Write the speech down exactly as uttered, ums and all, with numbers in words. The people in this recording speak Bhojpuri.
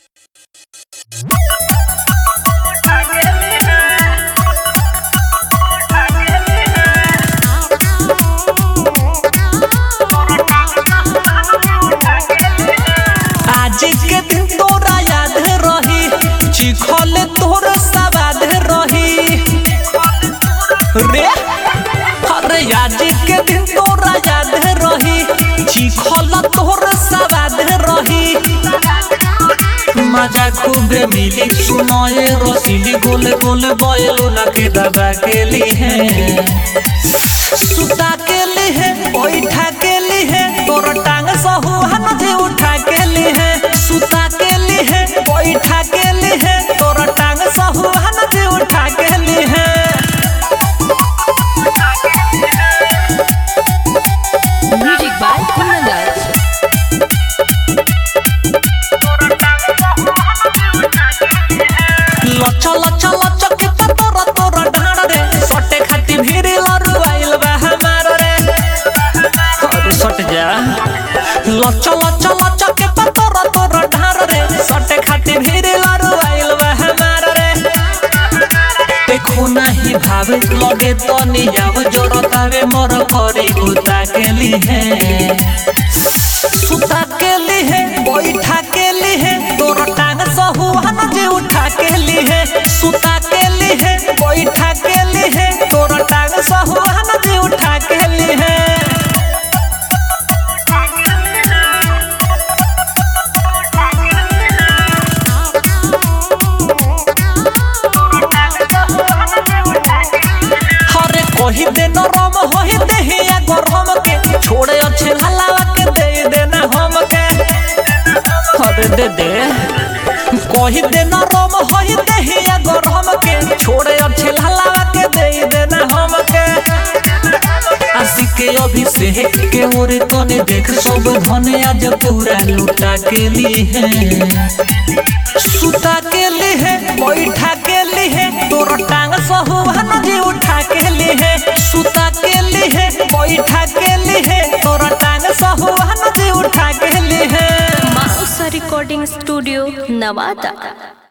आज के दिन तोरा याद रही, चिखल तोर सवाद रही रे। अरे आज के दिन तोरा याद रही, चिखल तोर सवाद रही। मजा खूबे मिली सुनाए रसीली, गोल गोल बयलो ना के दबा के ली है, सुता के ली है, बैठा के ली है, तोर टांग सहुहन जे उठा के ली है, सुता के ली है, बैठा के ली है, तोर टांग सहुहन जे उठा के ली है। Music by Kundan. लचा लचा लचा के तोरा तोरा ढाड़ रे, सटे खाती भीरी लरुआइल बा हमार रे। अरे सट जा। लचा लचा लचा के तोरा तोरा ढाड़ रे, सटे खाती भीरी लरुआइल बा हमार रे। देखो नहीं भावे लगे तो नियाव, जोरतावे मोर करी उता के ली है, सुता के ली है, बैठा के ली है, तोर टांग सहुहन जे उठा के ली है, सुता के ली है, बैठा के ली है, तोर टांग सहुहन जे उठा के ली है। हरे कही दे नरम होई देहिया गरम के, छोड़े अच्छे हलावा के दे देना हम के। अरे दे दे कही दे नरम होई देहिया गरम के, छोड़े अच्छे हलावा के दे देना हम के। आशिक के अभिषेक के ओर तने देख, सब धने आज पूरा लुटा के ली है, सुता के ली है, बैठा के ली है, तोर टांग सहुहन जे उठा के ली है, सुता के ली है, बैठा के ली है, तोर टांग सहुहन जे उठा के ली है। माउसा रिकॉर्डिंग स्टूडियो नवादा।